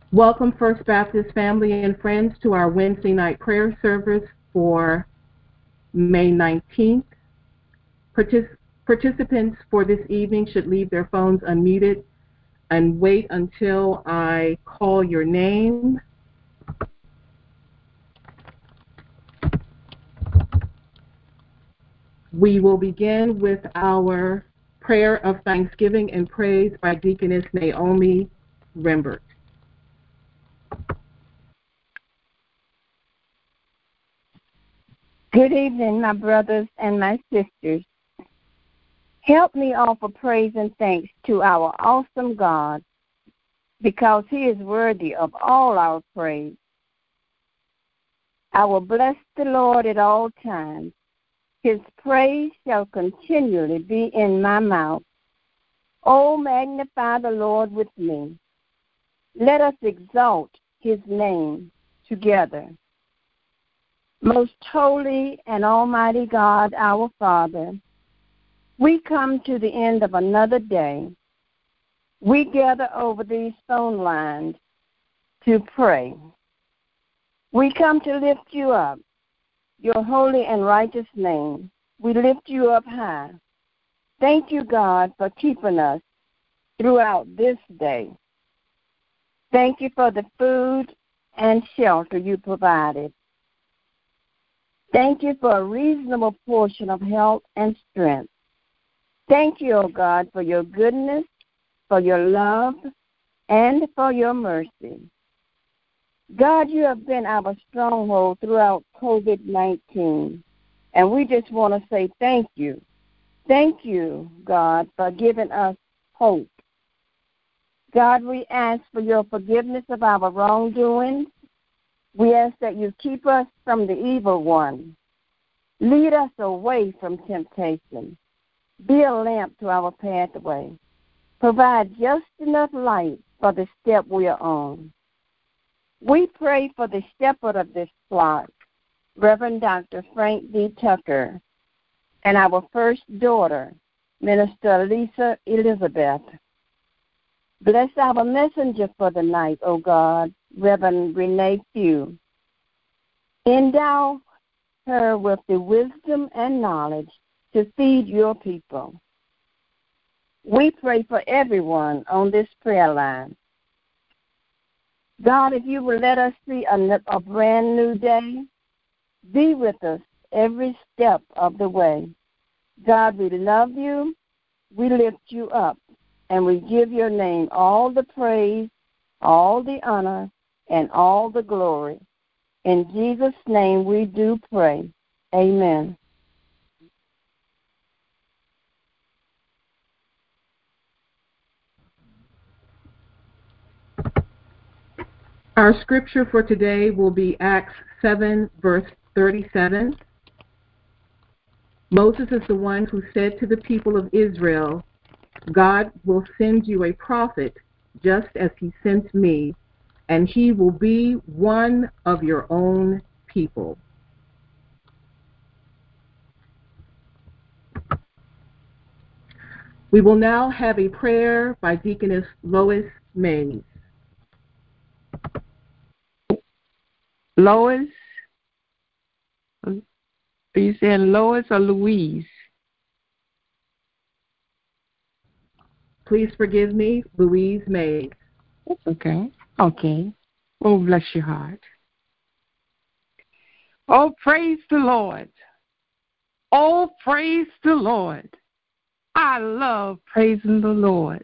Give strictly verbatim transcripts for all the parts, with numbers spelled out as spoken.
Welcome, First Baptist family and friends, to our Wednesday night prayer service for May nineteenth. Partic- participants for this evening should leave their phones unmuted and wait until I call your name. We will begin with our prayer of thanksgiving and praise by Deaconess Naomi Rembert. Good evening, my brothers and my sisters. Help me offer praise and thanks to our awesome God, because he is worthy of all our praise. I will bless the Lord at all times. His praise shall continually be in my mouth. Oh, magnify the Lord with me. Let us exalt his name together. Most holy and almighty God, our Father, we come to the end of another day. We gather over these phone lines to pray. We come to lift you up, your holy and righteous name. We lift you up high. Thank you, God, for keeping us throughout this day. Thank you for the food and shelter you provided. Thank you for a reasonable portion of health and strength. Thank you, O God, for your goodness, for your love, and for your mercy. God, you have been our stronghold throughout covid nineteen, and we just want to say thank you. Thank you, God, for giving us hope. God, we ask for your forgiveness of our wrongdoings. We ask that you keep us from the evil one. Lead us away from temptation. Be a lamp to our pathway. Provide just enough light for the step we are on. We pray for the shepherd of this flock, Reverend Doctor Frank D. Tucker, and our first daughter, Minister Lisa Elizabeth. Bless our messenger for the night, O God, Reverend Renee Pugh. Endow her with the wisdom and knowledge to feed your people. We pray for everyone on this prayer line. God, if you will let us see a, a brand new day, be with us every step of the way. God, we love you, we lift you up, and we give your name all the praise, all the honor, and all the glory. In Jesus' name we do pray. Amen. Our scripture for today will be Acts seven, verse thirty-seven. Moses is the one who said to the people of Israel, God will send you a prophet just as he sent me, and he will be one of your own people. We will now have a prayer by Deaconess Lois Mays. Lois? Are you saying Lois or Louise? Please forgive me, Louise Mays. That's okay. Okay. Oh, bless your heart. Oh, praise the Lord. Oh, praise the Lord. I love praising the Lord.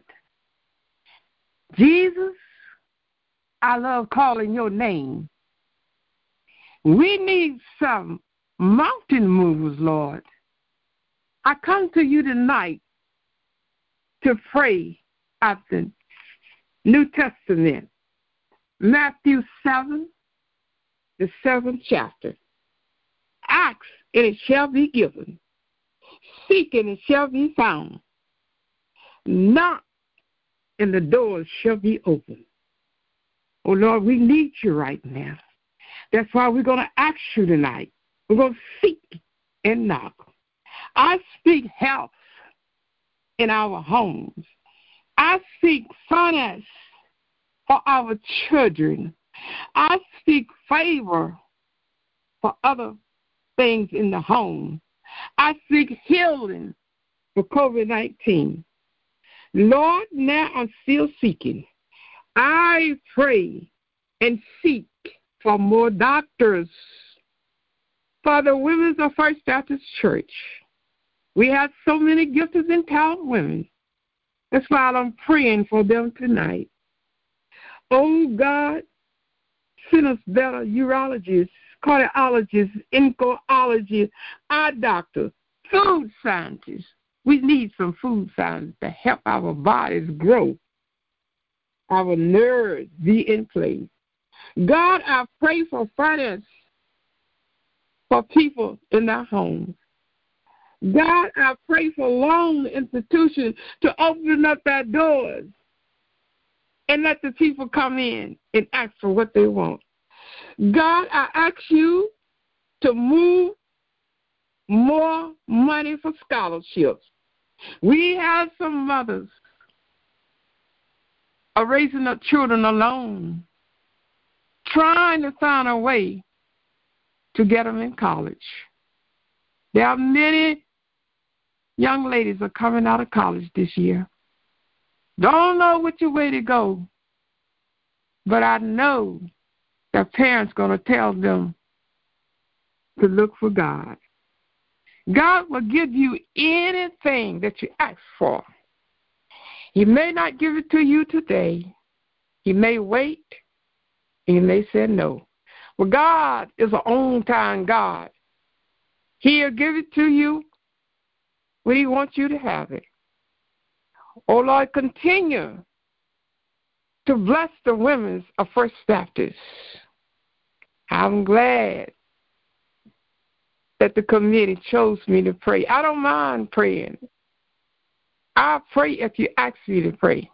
Jesus, I love calling your name. We need some mountain movers, Lord. I come to you tonight to pray out the New Testament, Matthew seven, the seventh chapter. Ask, and it shall be given. Seek, and it shall be found. Knock, and the doors shall be opened. Oh, Lord, we need you right now. That's why we're going to ask you tonight. We're going to seek and knock. I speak health in our homes. I speak finance for our children. I speak favor for other things in the home. I seek healing for COVID nineteen. Lord, now I'm still seeking. I pray and seek for more doctors for the women of First Baptist Church. We have so many gifted and talented women. That's why I'm praying for them tonight. Oh, God, send us better urologists, cardiologists, oncologists, eye doctors, food scientists. We need some food science to help our bodies grow, our nerves be in place. God, I pray for finance for people in their homes. God, I pray for loan institutions to open up their doors and let the people come in and ask for what they want. God, I ask you to move more money for scholarships. We have some mothers are raising up children alone, trying to find a way to get them in college. There are many young ladies are coming out of college this year. Don't know which way to go, but I know their parents going to tell them to look for God. God will give you anything that you ask for. He may not give it to you today. He may wait. He may say no. But God is an on-time God. He'll give it to you when He wants you to have it. Oh, Lord, continue to bless the women of First Baptist. I'm glad that the committee chose me to pray. I don't mind praying. I'll pray if you ask me to pray.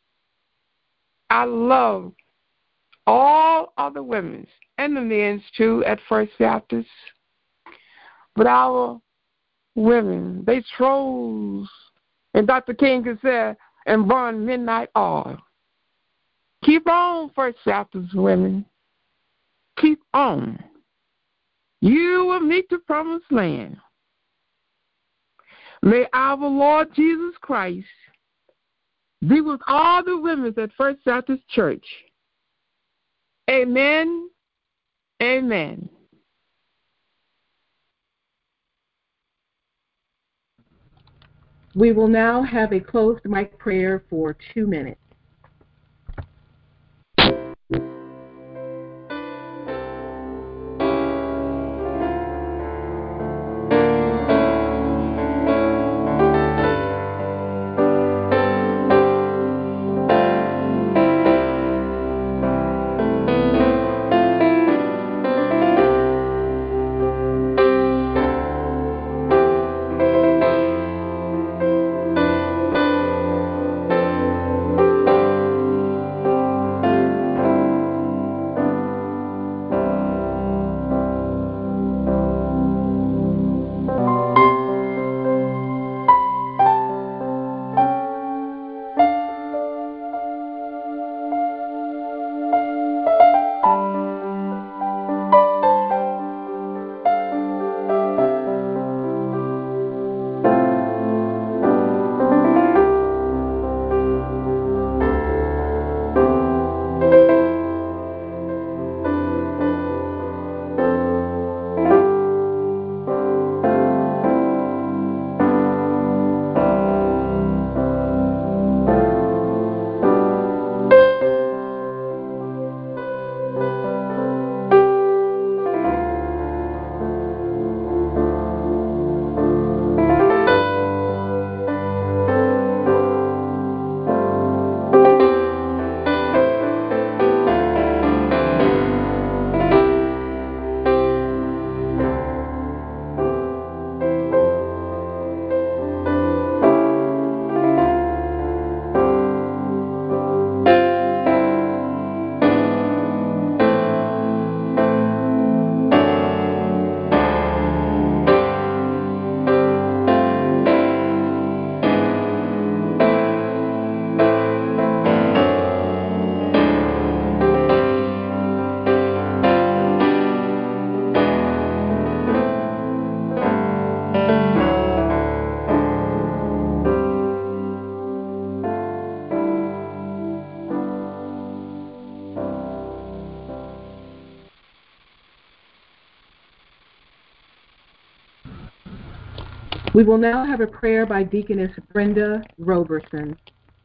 I love all other women and the men's too at First Baptist. But our women, they chose, and Doctor King could say, and burn midnight oil. Keep on, First Baptist women. Keep on. You will meet the promised land. May our Lord Jesus Christ be with all the women at First Baptist Church. Amen. Amen. We will now have a closed mic prayer for two minutes. We will now have a prayer by Deaconess Brenda Roberson.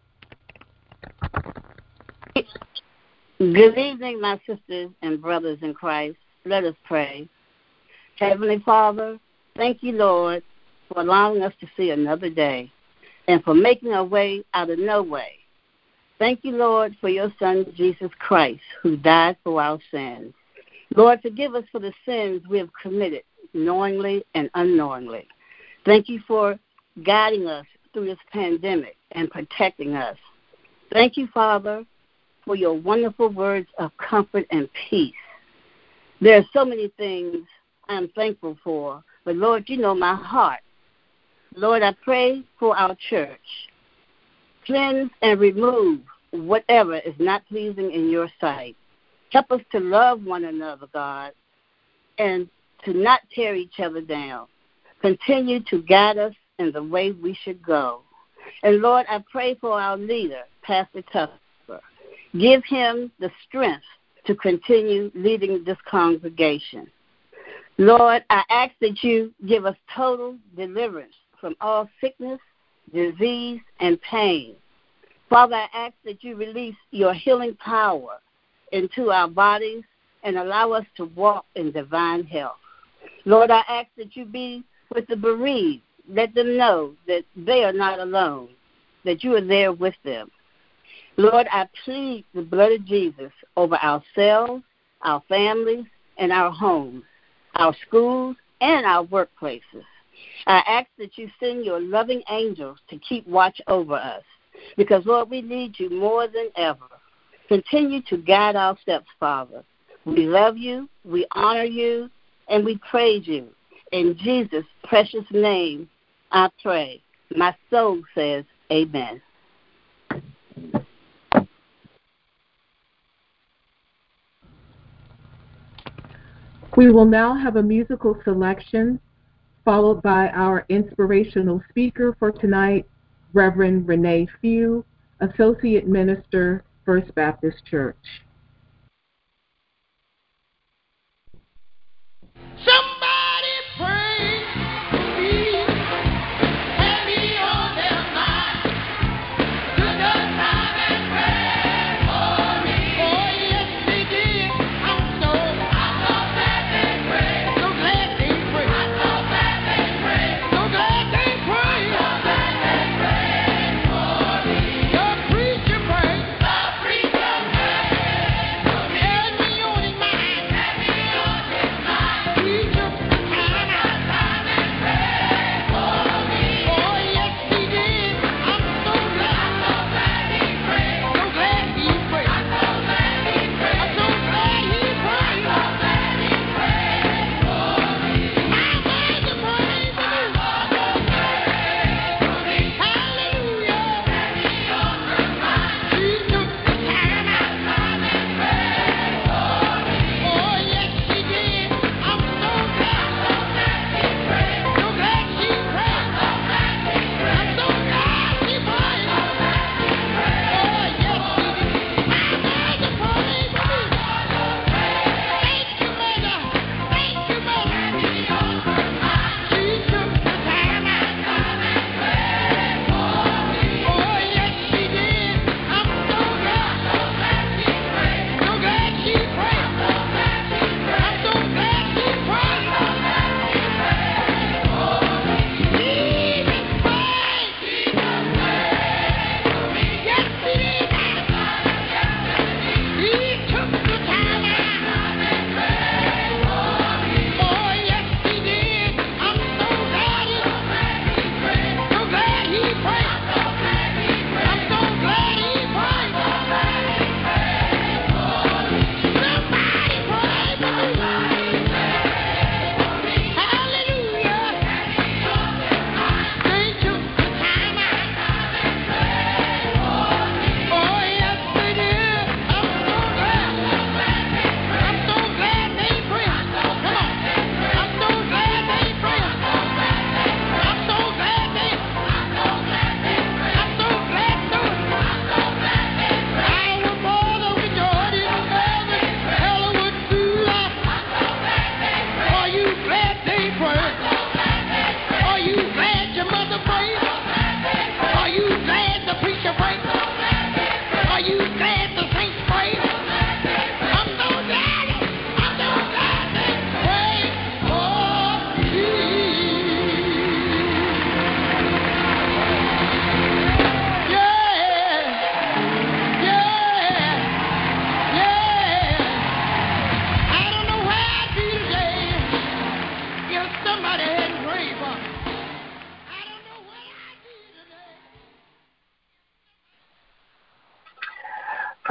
Good evening, my sisters and brothers in Christ. Let us pray. Heavenly Father, thank you, Lord, for allowing us to see another day and for making a way out of no way. Thank you, Lord, for your Son, Jesus Christ, who died for our sins. Lord, forgive us for the sins we have committed knowingly and unknowingly. Thank you for guiding us through this pandemic and protecting us. Thank you, Father, for your wonderful words of comfort and peace. There are so many things I'm thankful for, but Lord, you know my heart. Lord, I pray for our church. Cleanse and remove whatever is not pleasing in your sight. Help us to love one another, God, and to not tear each other down. Continue to guide us in the way we should go. And Lord, I pray for our leader, Pastor Tucker. Give him the strength to continue leading this congregation. Lord, I ask that you give us total deliverance from all sickness, disease, and pain. Father, I ask that you release your healing power into our bodies and allow us to walk in divine health. Lord, I ask that you be with the bereaved. Let them know that they are not alone, that you are there with them. Lord, I plead the blood of Jesus over ourselves, our families, and our homes, our schools, and our workplaces. I ask that you send your loving angels to keep watch over us, because, Lord, we need you more than ever. Continue to guide our steps, Father. We love you, we honor you, and we praise you. In Jesus' precious name, I pray. My soul says amen. We will now have a musical selection followed by our inspirational speaker for tonight, Reverend Renee Few, Associate Minister, First Baptist Church. Somebody pray for me, have me on their mind. Took the time and prayed for me. Oh, yes, they did. I'm so, I'm so glad they prayed. So glad they prayed. I'm so glad they prayed. So glad they prayed. I'm so glad they prayed for me. The preacher prayed. The preacher prayed.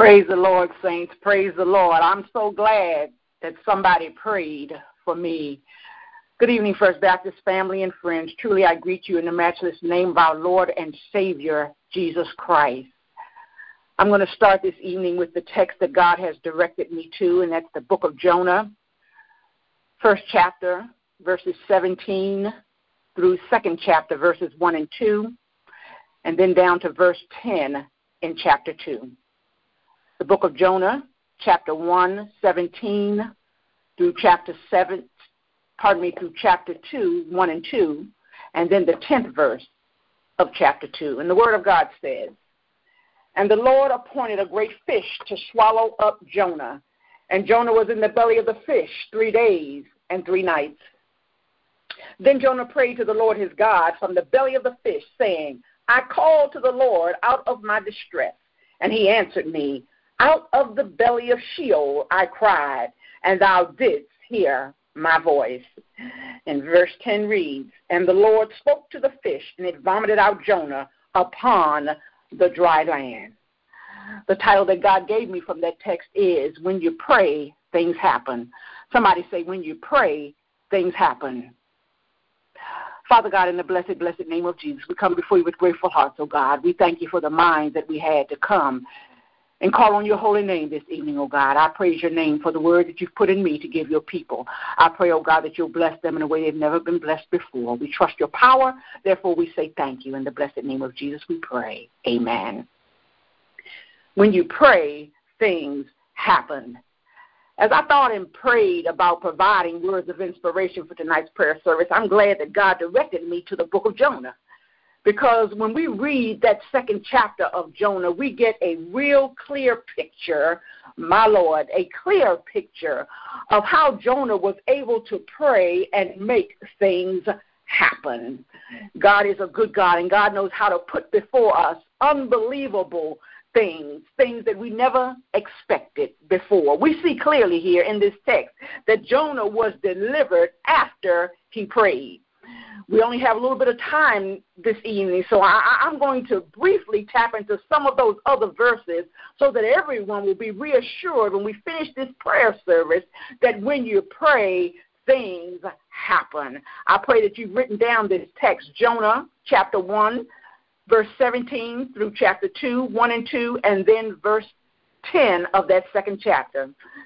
Praise the Lord, saints. Praise the Lord. I'm so glad that somebody prayed for me. Good evening, First Baptist family and friends. Truly, I greet you in the matchless name of our Lord and Savior, Jesus Christ. I'm going to start this evening with the text that God has directed me to, and that's the book of Jonah, first chapter, verses seventeen through second chapter, verses one and two, and then down to verse ten in chapter two. The book of Jonah, chapter one, seventeen through chapter seven, pardon me, through chapter two, one and two, and then the tenth verse of chapter two. And the word of God says, "And the Lord appointed a great fish to swallow up Jonah. And Jonah was in the belly of the fish three days and three nights. Then Jonah prayed to the Lord his God from the belly of the fish, saying, I called to the Lord out of my distress, and he answered me. Out of the belly of Sheol I cried, and thou didst hear my voice." And verse ten reads, "And the Lord spoke to the fish, and it vomited out Jonah upon the dry land." The title that God gave me from that text is, "When you pray, things happen." Somebody say, "When you pray, things happen." Father God, in the blessed, blessed name of Jesus, we come before you with grateful hearts, oh God. We thank you for the minds that we had to come and call on your holy name this evening, oh God. I praise your name for the word that you've put in me to give your people. I pray, oh God, that you'll bless them in a way they've never been blessed before. We trust your power. Therefore, we say thank you. In the blessed name of Jesus, we pray. Amen. When you pray, things happen. As I thought and prayed about providing words of inspiration for tonight's prayer service, I'm glad that God directed me to the book of Jonah. Because when we read that second chapter of Jonah, we get a real clear picture, my Lord, a clear picture of how Jonah was able to pray and make things happen. God is a good God, and God knows how to put before us unbelievable things, things that we never expected before. We see clearly here in this text that Jonah was delivered after he prayed. We only have a little bit of time this evening, so I, I'm going to briefly tap into some of those other verses so that everyone will be reassured when we finish this prayer service that when you pray, things happen. I pray that you've written down this text, Jonah chapter one, verse seventeen through chapter two, one and two, and then verse ten of that second chapter.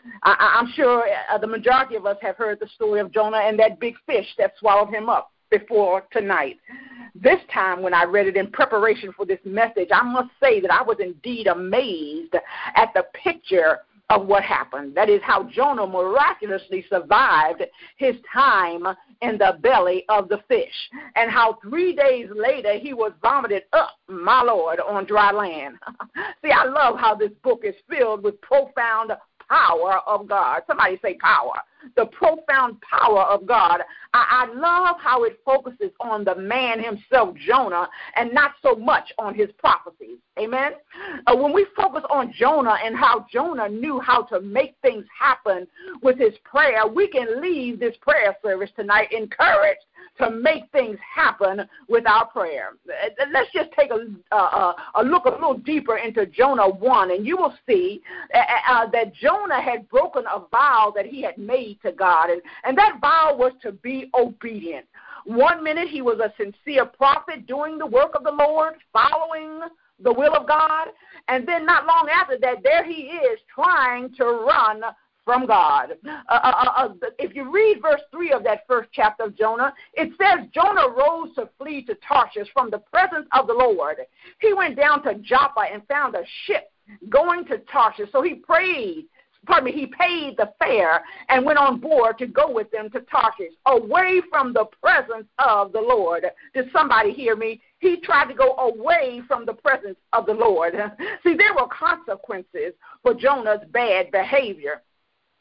I, I'm sure uh, the majority of us have heard the story of Jonah and that big fish that swallowed him up before tonight. This time when I read it in preparation for this message, I must say that I was indeed amazed at the picture of what happened. That is how Jonah miraculously survived his time in the belly of the fish, and how three days later he was vomited up, my Lord, on dry land. See, I love how this book is filled with profound power of God. Somebody say power. The profound power of God. I, I love how it focuses on the man himself, Jonah, and not so much on his prophecies. Amen? Uh, when we focus on Jonah and how Jonah knew how to make things happen with his prayer, we can leave this prayer service tonight encouraged to make things happen with our prayer. Let's just take a, uh, a look a little deeper into Jonah one, and you will see uh, uh, that Jonah had broken a vow that he had made to God, and, and that vow was to be obedient. One minute he was a sincere prophet doing the work of the Lord, following the will of God, and then not long after that, there he is trying to run from God. Uh, uh, uh, if you read verse three of that first chapter of Jonah, it says Jonah rose to flee to Tarshish from the presence of the Lord. He went down to Joppa and found a ship going to Tarshish. So he prayed, pardon me, he paid the fare and went on board to go with them to Tarshish, away from the presence of the Lord. Did somebody hear me? He tried to go away from the presence of the Lord. See, there were consequences for Jonah's bad behavior.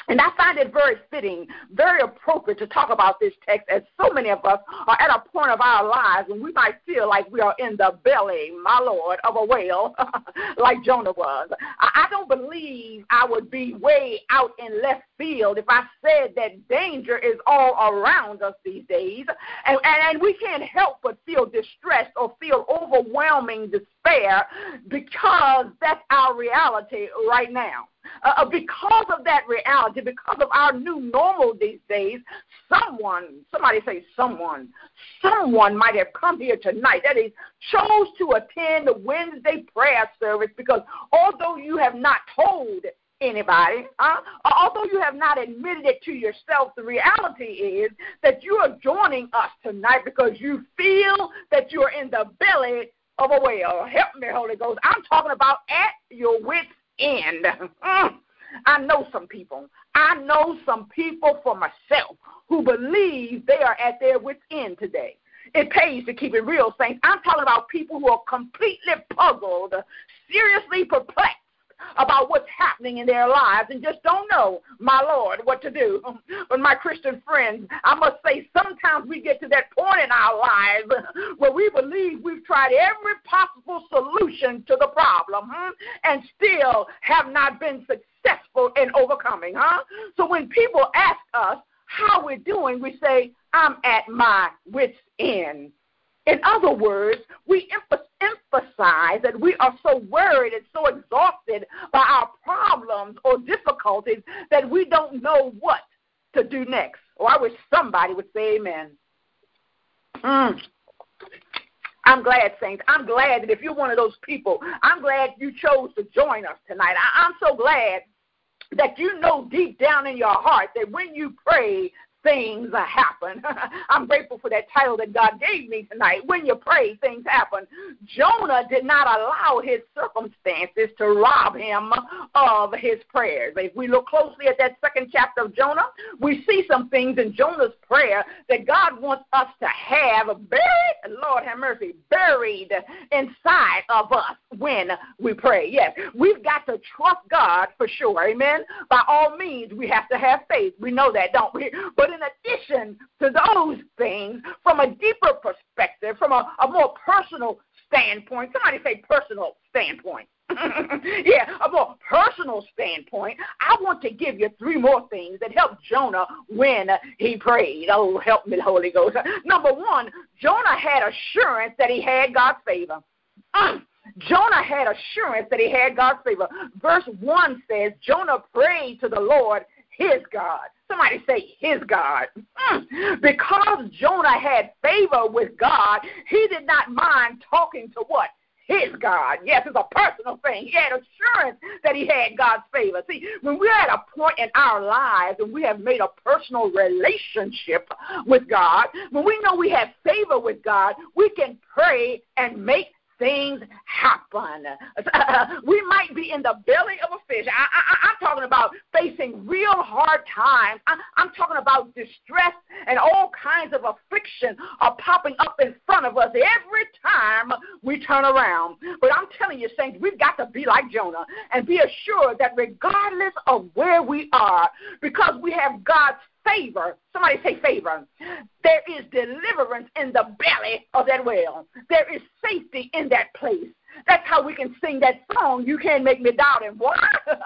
And I find it very fitting, very appropriate to talk about this text, as so many of us are at a point of our lives when we might feel like we are in the belly, my Lord, of a whale, like Jonah was. I don't believe I would be way out in left field if I said that danger is all around us these days, and, and, and we can't help but feel distressed or feel overwhelming despair, because that's our reality right now. Uh, because of that reality, because of our new normal these days, someone, somebody say someone, someone might have come here tonight, that is, chose to attend the Wednesday prayer service, because although you have not told anybody, uh, although you have not admitted it to yourself, the reality is that you are joining us tonight because you feel that you're in the belly of a whale. Help me, Holy Ghost. I'm talking about at your wit's end. Mm. I know some people. I know some people for myself who believe they are at their wit's end today. It pays to keep it real, saints. I'm talking about people who are completely puzzled, seriously perplexed about what's happening in their lives and just don't know, my Lord, what to do. But my Christian friends, I must say sometimes we get to that point in our lives where we believe we've tried every possible solution to the problem, huh? and still have not been successful in overcoming. Huh? So when people ask us how we're doing, we say, I'm at my wit's end. In other words, we emphasize that we are so worried and so exhausted by our problems or difficulties that we don't know what to do next. Or I wish somebody would say amen. Mm. I'm glad, saints. I'm glad that if you're one of those people, I'm glad you chose to join us tonight. I- I'm so glad that you know deep down in your heart that when you pray, things happen. I'm grateful for that title that God gave me tonight. When you pray, things happen. Jonah did not allow his circumstances to rob him of his prayers. If we look closely at that second chapter of Jonah, we see some things in Jonah's prayer that God wants us to have buried, Lord have mercy, buried inside of us when we pray. Yes, we've got to trust God for sure. Amen. By all means, we have to have faith. We know that, don't we? But in addition to those things, from a deeper perspective, from a, a more personal standpoint, somebody say personal standpoint. yeah, a more personal standpoint, I want to give you three more things that helped Jonah when he prayed. Oh, help me, Holy Ghost. Number one, Jonah had assurance that he had God's favor. Uh, Jonah had assurance that he had God's favor. Verse one says, Jonah prayed to the Lord, his God. Somebody say his God. Mm. Because Jonah had favor with God, he did not mind talking to what? His God. Yes, it's a personal thing. He had assurance that he had God's favor. See, when we're at a point in our lives and we have made a personal relationship with God, when we know we have favor with God, we can pray and make things happen. We might be in the belly of a fish. I, I, I'm talking about facing real hard times. I, I'm talking about distress and all kinds of affliction are popping up in front of us every time we turn around. But I'm telling you, saints, we've got to be like Jonah and be assured that regardless of where we are, because we have God's favor, somebody say favor, there is deliverance in the belly of that whale. There is safety in that place. That's how we can sing that song, You Can't Make Me Doubt Him. Why?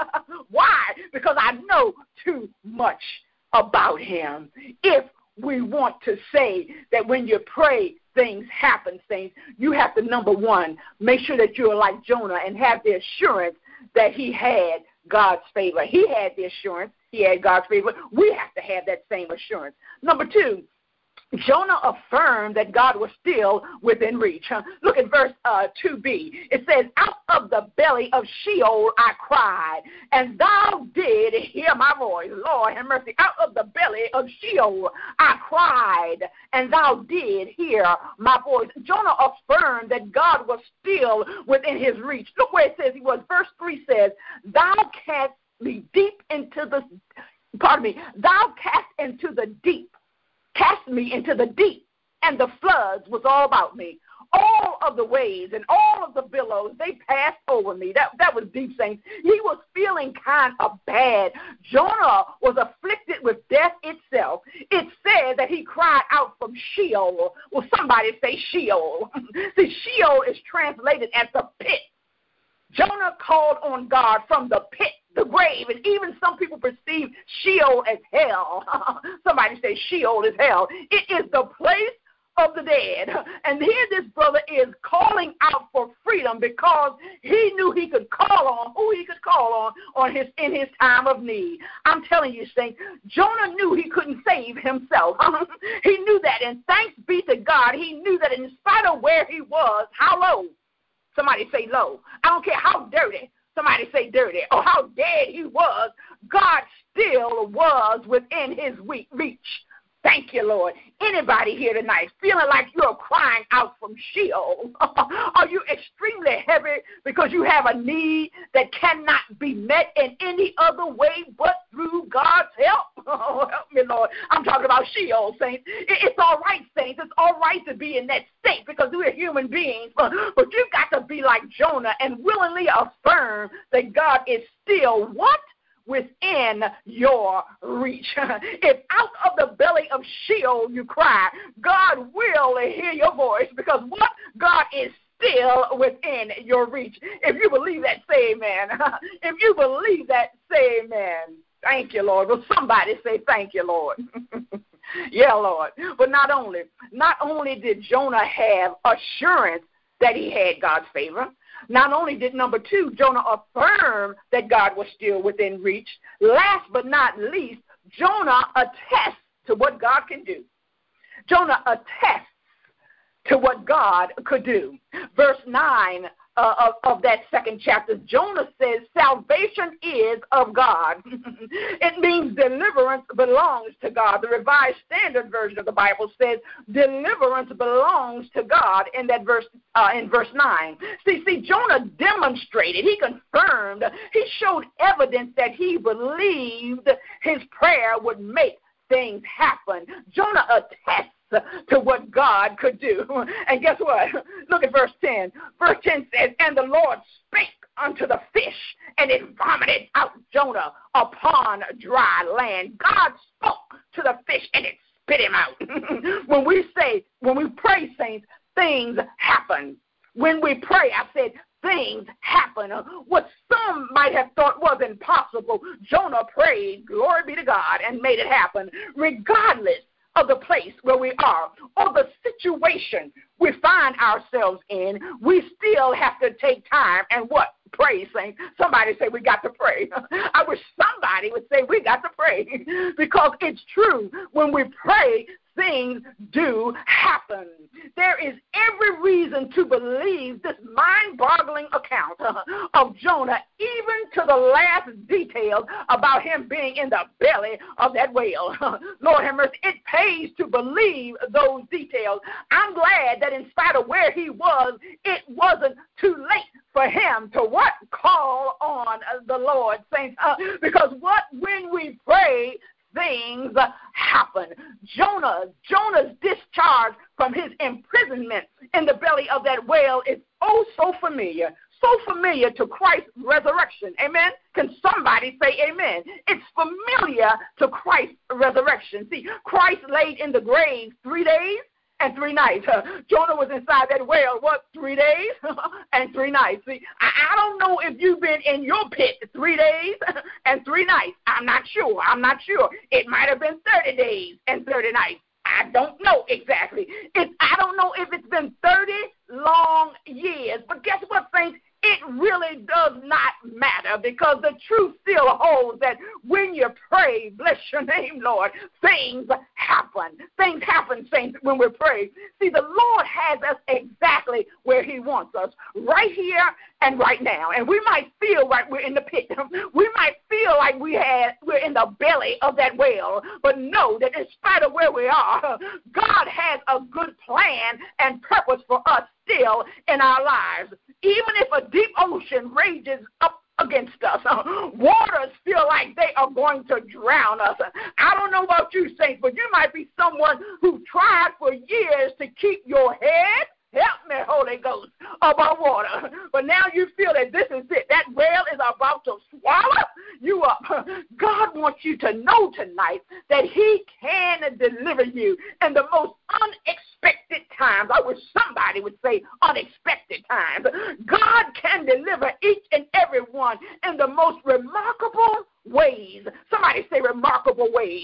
Why? Because I know too much about him. If we want to say that when you pray, things happen, saints, you have to, number one, make sure that you're like Jonah and have the assurance that he had God's favor. He had the assurance he had God's favor. We have to have that same assurance. Number two, Jonah affirmed that God was still within reach. Look at verse uh, two b. It says, out of the belly of Sheol I cried, and thou did hear my voice. Lord have mercy. Out of the belly of Sheol I cried, and thou did hear my voice. Jonah affirmed that God was still within his reach. Look where it says he was. Verse three says, thou cast me deep into the, pardon me, thou cast into the deep. Cast me into the deep, and the floods was all about me. all of the waves and all of the billows, they passed over me. That, that was deep, saints. He was feeling kind of bad. Jonah was afflicted with death itself. It said that he cried out from Sheol. Well, somebody say Sheol. See, Sheol is translated as the pit. Jonah called on God from the pit, the grave, and even some people perceive Sheol as hell. Somebody say Sheol is hell. It is the place of the dead. And here this brother is calling out for freedom because he knew he could call on who he could call on on his in his time of need. I'm telling you, saints, Jonah knew he couldn't save himself. He knew that, and thanks be to God, he knew that in spite of where he was, how low? Somebody say low. I don't care how dirty. Somebody say dirty. Or how dead he was, God still was within his reach. Thank you, Lord. Anybody here tonight feeling like you're crying out from Sheol? Are you extremely heavy because you have a need that cannot be met in any other way but through God's help? Oh, help me, Lord. I'm talking about Sheol, saints. It's all right, saints. It's all right to be in that state because we're human beings. But, but you've got to be like Jonah and willingly affirm that God is still what? Within your reach. If out of the belly of Sheol you cry, God will hear your voice because what? God is still within your reach. If you believe that, say amen. If you believe that, say amen. Thank you, Lord. Will somebody say thank you, Lord? Yeah, Lord. But not only, not only did Jonah have assurance that he had God's favor, not only did, number two, Jonah affirm that God was still within reach, last but not least, Jonah attests to what God can do. Jonah attests to what God could do. Verse nine uh, of, of that second chapter, Jonah says, salvation is of God. It means deliverance belongs to God. The Revised Standard Version of the Bible says deliverance belongs to God in that verse, uh, in verse nine. See, see, Jonah demonstrated, he confirmed, he showed evidence that he believed his prayer would make things happen. Jonah attests to what God could do. And guess what? Look at verse ten. Verse ten says, and the Lord spake unto the fish, and it vomited out Jonah upon dry land. God spoke to the fish, and it spit him out. When we say, when we pray, saints, things happen. When we pray, I said, things happen. What some might have thought was impossible, Jonah prayed, glory be to God, and made it happen. Regardless of the place where we are or the situation we find ourselves in, we still have to take time and what? Pray, saints. Somebody say we got to pray. I wish somebody would say we got to pray because it's true. When we pray, things do happen. There is every reason to believe this mind-boggling account uh, of Jonah, even to the last details about him being in the belly of that whale. Lord have mercy, it pays to believe those details. I'm glad that in spite of where he was, it wasn't too late for him to what? Call on the Lord, saints. Uh, because what? When we pray, things happen. Jonah, Jonah's discharge from his imprisonment in the belly of that whale is oh so familiar, so familiar to Christ's resurrection. Amen? Can somebody say amen? It's familiar to Christ's resurrection. See, Christ laid in the grave three days and three nights. Uh, Jonah was inside that whale, what, three days and three nights. See, I, I don't know if you've been in your pit three days and three nights. I'm not sure. I'm not sure. It might have been thirty days and thirty nights. I don't know exactly. It's, I don't know if it's been thirty long years. But guess what, saints? It really does not matter because the truth still holds that when you pray, bless your name, Lord, things happen. Things happen, saints, when we pray. See, the Lord has us exactly where he wants us, right here and right now. And we might feel like we're in the pit. We might feel like we had, we're in the belly of that whale. But know that in spite of where we are, God has a good plan and purpose for us still in our lives. Even if a deep ocean rages up against us, waters feel like they are going to drown us. I don't know about you, saints, but you might be someone who tried for years to keep your head Help me, Holy Ghost, about water. But now you feel that this is it. That well is about to swallow you up. God wants you to know tonight that he can deliver you in the most unexpected times. I wish somebody would say unexpected times. God can deliver each and every one in the most remarkable ways. Somebody say remarkable ways.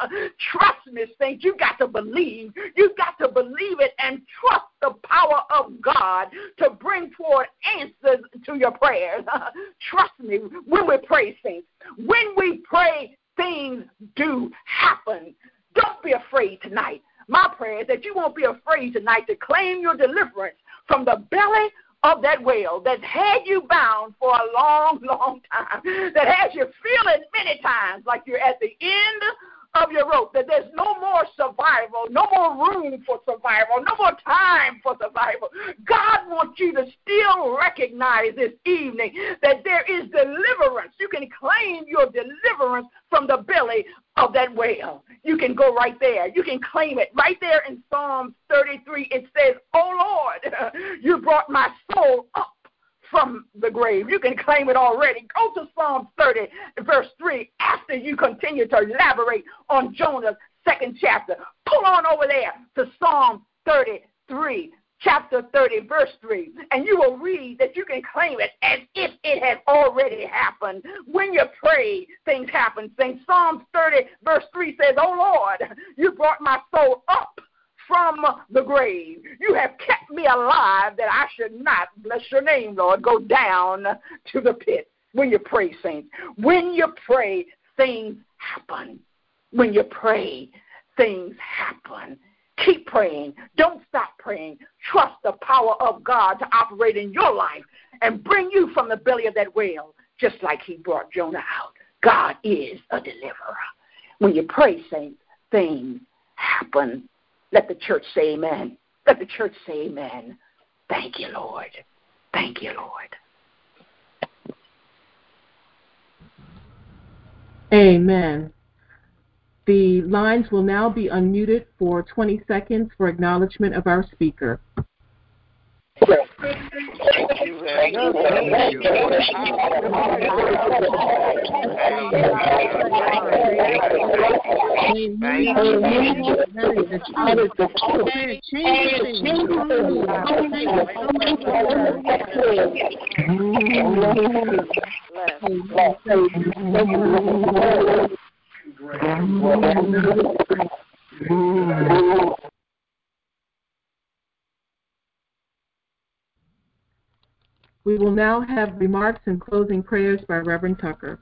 Trust me, saints. You got to believe. You got to believe it and trust the power of God to bring forth answers to your prayers. Trust me, when we pray, saints, when we pray, things do happen. Don't be afraid tonight. My prayer is that you won't be afraid tonight to claim your deliverance from the belly of that whale that had you bound for a long, long time, that has you feeling many times like you're at the end of your rope, that there's no more survival, no more room for survival, no more time for survival. God wants you to still recognize this evening that there is deliverance. You can claim your deliverance from the belly of that whale. You can go right there. You can claim it right there in Psalm thirty-three. It says, "Oh Lord, you brought my soul up from the grave." You can claim it already. Go to Psalm thirty, verse three, after you continue to elaborate on Jonah's second chapter. Pull on over there to Psalm thirty-three, chapter thirty, verse three, and you will read that you can claim it as if it has already happened. When you pray, things happen. Saying Psalm thirty, verse three says, "Oh Lord, you brought my soul up from the grave. You have kept me alive that I should not," bless your name, Lord, "go down to the pit." When you pray, saints, when you pray, things happen. When you pray, things happen. Keep praying. Don't stop praying. Trust the power of God to operate in your life and bring you from the belly of that whale, just like he brought Jonah out. God is a deliverer. When you pray, saints, things happen. Let the church say amen. Let the church say amen. Thank you, Lord. Thank you, Lord. Amen. The lines will now be unmuted for twenty seconds for acknowledgement of our speaker. Thank you very much. Thank you. We will now have remarks and closing prayers by Reverend Tucker.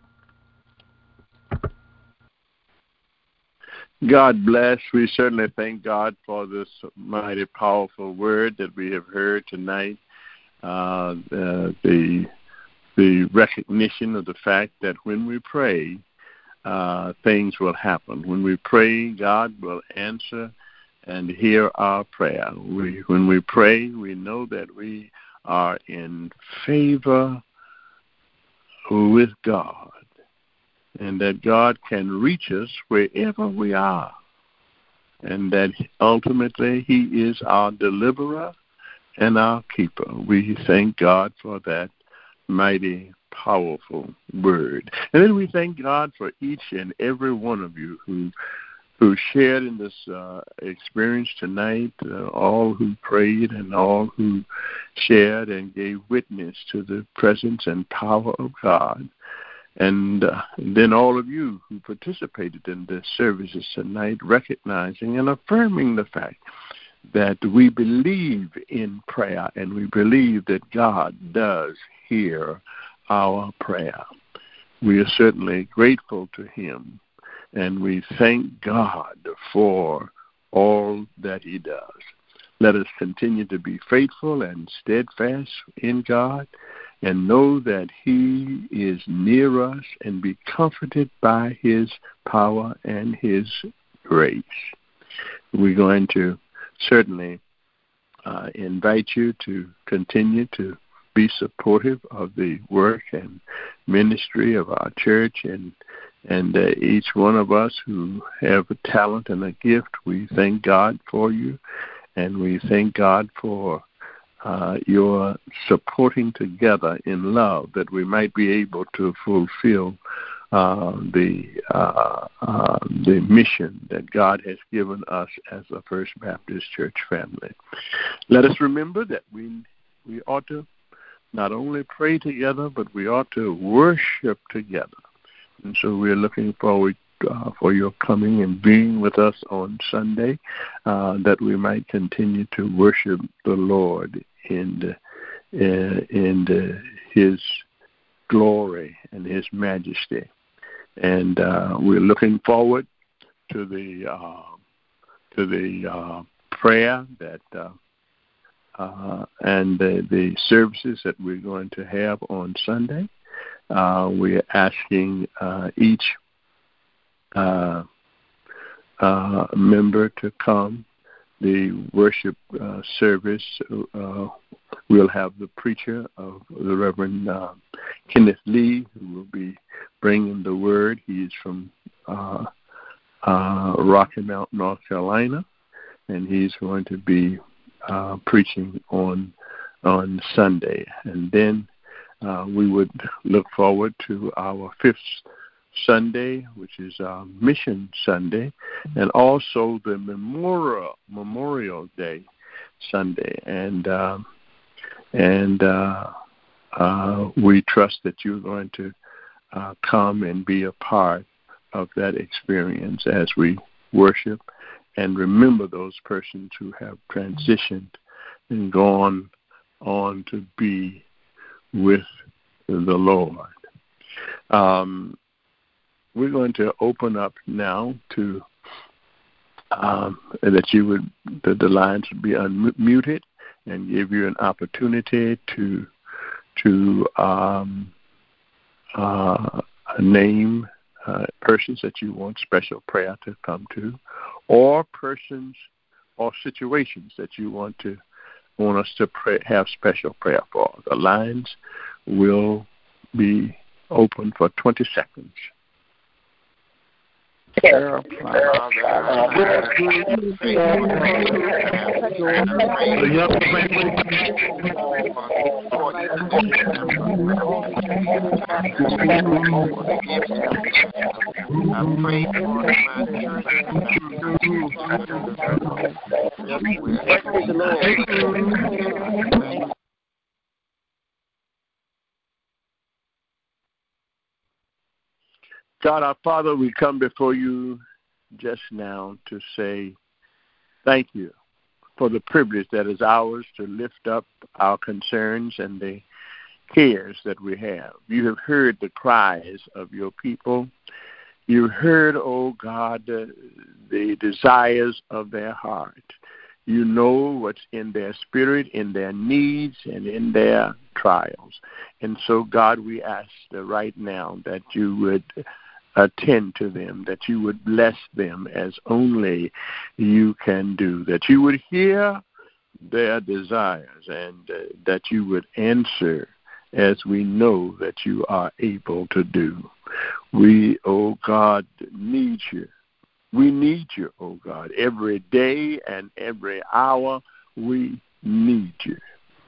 God bless. We certainly thank God for this mighty, powerful word that we have heard tonight. Uh, the, the the recognition of the fact that when we pray, uh, things will happen. When we pray, God will answer and hear our prayer. We, when we pray, we know that we are in favor with God, and that God can reach us wherever we are, and that ultimately he is our deliverer and our keeper. We thank God for that mighty, powerful word. And then we thank God for each and every one of you who who shared in this uh, experience tonight, uh, all who prayed and all who shared and gave witness to the presence and power of God. And uh, then all of you who participated in the services tonight, recognizing and affirming the fact that we believe in prayer and we believe that God does hear our prayer. We are certainly grateful to him, and we thank God for all that he does. Let us continue to be faithful and steadfast in God, and know that he is near us, and be comforted by his power and his grace. We're going to certainly uh, invite you to continue to be supportive of the work and ministry of our church, and and uh, each one of us who have a talent and a gift. We thank God for you, and we thank God for uh, your supporting together in love, that we might be able to fulfill uh, the uh, uh, the mission that God has given us as a First Baptist Church family. Let us remember that we we ought to not only pray together, but we ought to worship together. And so we're looking forward uh, for your coming and being with us on Sunday, uh, that we might continue to worship the Lord in the, uh, in the, His glory and His majesty. And uh, we're looking forward to the uh, to the uh, prayer that uh, uh, and the, the services that we're going to have on Sunday. Uh, we're asking uh, each uh, uh, member to come. The worship uh, service, uh, we'll have the preacher of the Reverend uh, Kenneth Lee, who will be bringing the word. He is from uh, uh, Rocky Mount, North Carolina, and he's going to be uh, preaching on on Sunday. And then uh, we would look forward to our fifth Sunday, which is our Mission Sunday, and also the Memorial Memorial Day Sunday. And uh, and uh, uh, we trust that you're going to uh, come and be a part of that experience as we worship and remember those persons who have transitioned and gone on to be with the Lord. Um, we're going to open up now to um, that you would the, the lines would be unmuted and give you an opportunity to to um, uh, name uh, persons that you want special prayer to come to, or persons or situations that you want to want us to pray, have special prayer for. The lines will be open for twenty seconds. Prayer, God, our Father, we come before you just now to say thank you for the privilege that is ours to lift up our concerns and the cares that we have. You have heard the cries of your people. You heard, oh God, the, the desires of their heart. You know what's in their spirit, in their needs, and in their trials. And so, God, we ask right now that you would attend to them, that you would bless them as only you can do, that you would hear their desires, and uh, that you would answer as we know that you are able to do. We, oh God, need you. We need you, oh God. Every day and every hour, we need you.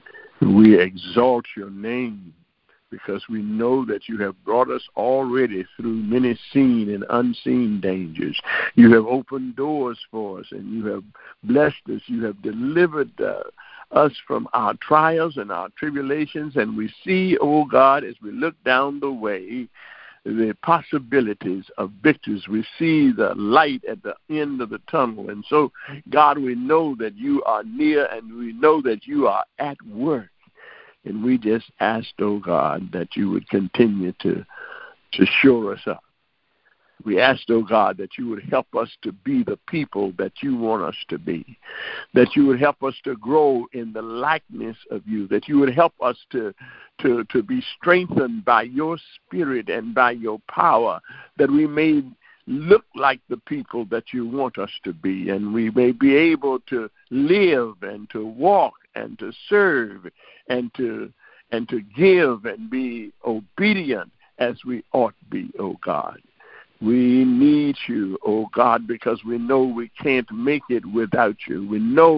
We exalt your name, because we know that you have brought us already through many seen and unseen dangers. You have opened doors for us, and you have blessed us. You have delivered uh, us from our trials and our tribulations, and we see, oh God, as we look down the way, the possibilities of victories. We see the light at the end of the tunnel. And so, God, we know that you are near, and we know that you are at work. And we just asked, oh God, that you would continue to to shore us up. We asked, oh God, that you would help us to be the people that you want us to be, that you would help us to grow in the likeness of you, that you would help us to, to, to be strengthened by your spirit and by your power, that we may look like the people that you want us to be, and we may be able to live and to walk and to serve and to and to give and be obedient as we ought be, oh God. We need you, oh God, because we know we can't make it without you. We know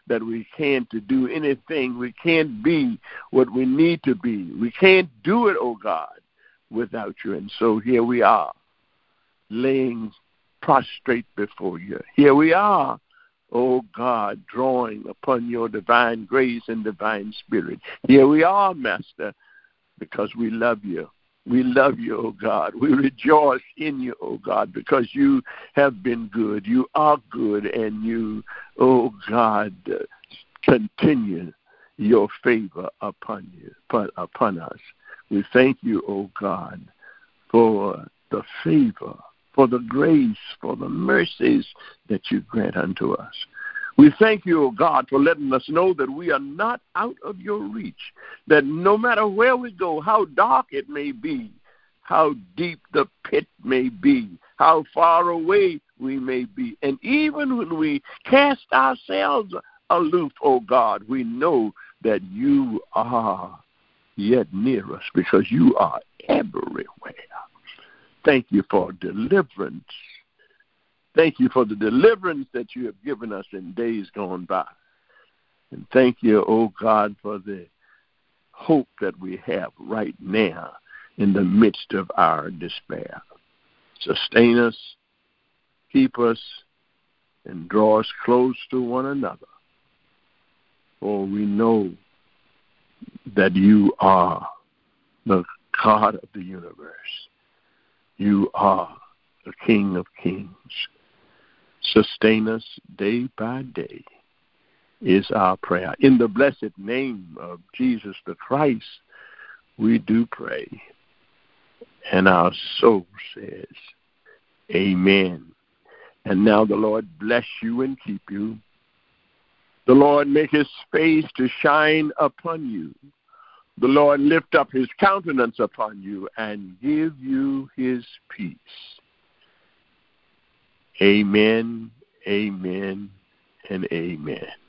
that we can't to do anything. We can't be what we need to be. We can't do it, oh God, without you. And so here we are, laying prostrate before you. Here we are, oh God, drawing upon your divine grace and divine spirit. Here we are, Master, because we love you. We love you, oh God. We rejoice in you, oh God, because you have been good. You are good, and you, oh God, continue your favor upon you, upon, upon us. We thank you, oh God, for the favor, for the grace, for the mercies that you grant unto us. We thank you, O God, for letting us know that we are not out of your reach, that no matter where we go, how dark it may be, how deep the pit may be, how far away we may be, and even when we cast ourselves aloof, O God, we know that you are yet near us because you are everywhere. Thank you for deliverance. Thank you for the deliverance that you have given us in days gone by. And thank you, oh God, for the hope that we have right now in the midst of our despair. Sustain us, keep us, and draw us close to one another. For we know that you are the God of the universe. You are the King of kings. Sustain us day by day is our prayer. In the blessed name of Jesus the Christ, we do pray. And our soul says, amen. And now the Lord bless you and keep you. The Lord make his face to shine upon you. The Lord lift up his countenance upon you and give you his peace. Amen, amen, and amen.